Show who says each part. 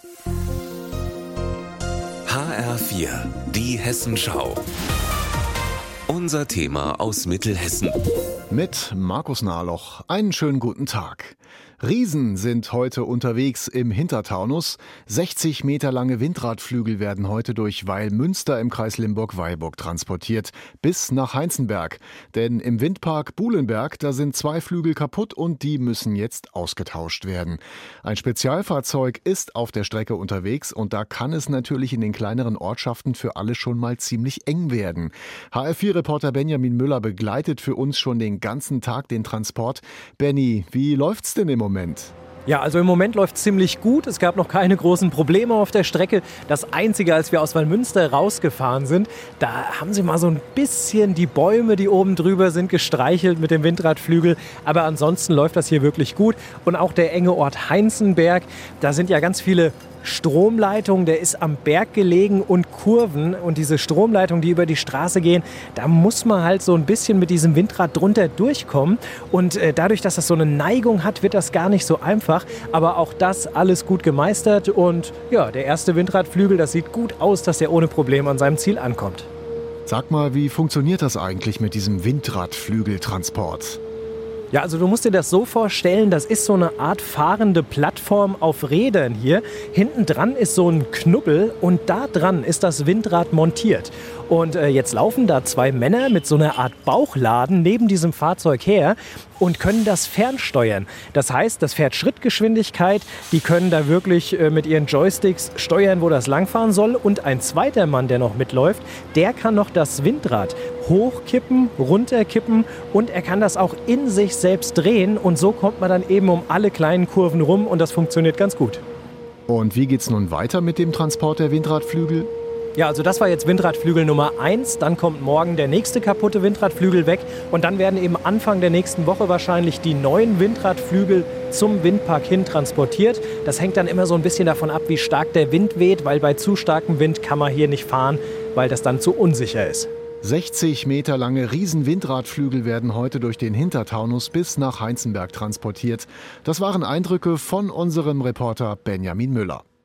Speaker 1: HR4, die Hessenschau. Unser Thema aus Mittelhessen.
Speaker 2: Mit Markus Nahloch. Einen schönen guten Tag. Riesen sind heute unterwegs im Hintertaunus. 60 Meter lange Windradflügel werden heute durch Weilmünster im Kreis Limburg-Weilburg transportiert, bis nach Heinzenberg. Denn im Windpark Buhlenberg, da sind 2 Flügel kaputt und die müssen jetzt ausgetauscht werden. Ein Spezialfahrzeug ist auf der Strecke unterwegs und da kann es natürlich in den kleineren Ortschaften für alle schon mal ziemlich eng werden. HR4-Reporter Benjamin Müller begleitet für uns schon den ganzen Tag den Transport. Benny, wie läuft's denn im Moment?
Speaker 3: Ja, also im Moment läuft es ziemlich gut. Es gab noch keine großen Probleme auf der Strecke. Das Einzige, als wir aus Weilmünster rausgefahren sind, da haben sie mal so ein bisschen die Bäume, die oben drüber sind, gestreichelt mit dem Windradflügel. Aber ansonsten läuft das hier wirklich gut. Und auch der enge Ort Heinzenberg, da sind ja ganz viele Stromleitung, der ist am Berg gelegen und Kurven und diese Stromleitungen, die über die Straße gehen, da muss man halt so ein bisschen mit diesem Windrad drunter durchkommen und dadurch, dass das so eine Neigung hat, wird das gar nicht so einfach, aber auch das alles gut gemeistert und ja, der erste Windradflügel, das sieht gut aus, dass er ohne Probleme an seinem Ziel ankommt.
Speaker 2: Sag mal, wie funktioniert das eigentlich mit diesem Windradflügeltransport?
Speaker 3: Ja, also du musst dir das so vorstellen, das ist so eine Art fahrende Plattform auf Rädern hier. Hinten dran ist so ein Knubbel und da dran ist das Windrad montiert. Und jetzt laufen da 2 Männer mit so einer Art Bauchladen neben diesem Fahrzeug her und können das fernsteuern. Das heißt, das fährt Schrittgeschwindigkeit, die können da wirklich mit ihren Joysticks steuern, wo das langfahren soll. Und ein zweiter Mann, der noch mitläuft, der kann noch das Windrad hochkippen, runterkippen und er kann das auch in sich selbst drehen. Und so kommt man dann eben um alle kleinen Kurven rum und das funktioniert ganz gut.
Speaker 2: Und wie geht's nun weiter mit dem Transport der Windradflügel?
Speaker 3: Ja, also das war jetzt Windradflügel Nummer 1, dann kommt morgen der nächste kaputte Windradflügel weg und dann werden eben Anfang der nächsten Woche wahrscheinlich die neuen Windradflügel zum Windpark hin transportiert. Das hängt dann immer so ein bisschen davon ab, wie stark der Wind weht, weil bei zu starkem Wind kann man hier nicht fahren, weil das dann zu unsicher ist.
Speaker 2: 60 Meter lange Riesenwindradflügel werden heute durch den Hintertaunus bis nach Heinzenberg transportiert. Das waren Eindrücke von unserem Reporter Benjamin Müller.